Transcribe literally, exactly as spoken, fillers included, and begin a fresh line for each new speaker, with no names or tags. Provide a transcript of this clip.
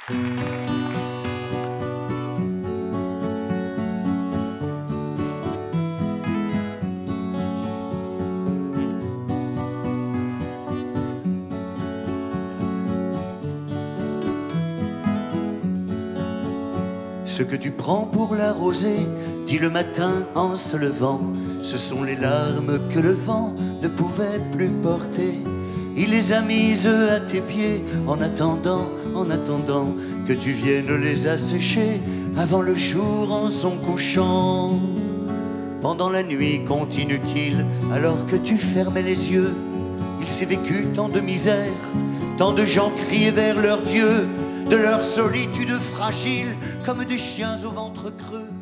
Ce que tu prends pour la rosée, dis le matin en se levant, ce sont les larmes que le vent ne pouvait plus porter. Il les a mises à tes pieds en attendant, en attendant que tu viennes les assécher avant le jour en son couchant. Pendant la nuit continue-t-il, alors que tu fermais les yeux, il s'est vécu tant de misère, tant de gens criaient vers leur Dieu, de leur solitude fragile, comme des chiens au ventre creux.